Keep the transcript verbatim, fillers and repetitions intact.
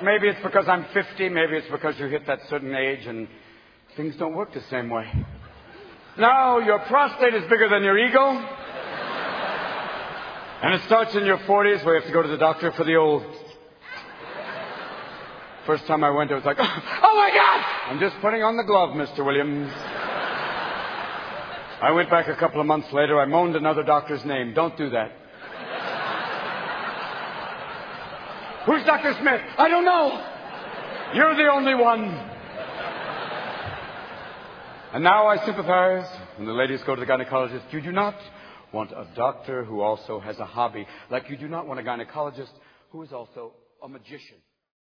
maybe it's because I'm fifty. Maybe it's because you hit that certain age and things don't work the same way. Now, your prostate is bigger than your ego. And it starts in your forties where you have to go to the doctor for the old. First time I went, I was like, oh my God! I'm just putting on the glove, Mister Williams. I went back a couple of months later. I moaned another doctor's name. Don't do that. Who's Doctor Smith? I don't know. You're the only one. And now I sympathize when the ladies go to the gynecologist. You do not want a doctor who also has a hobby, like you do not want a gynecologist who is also a magician.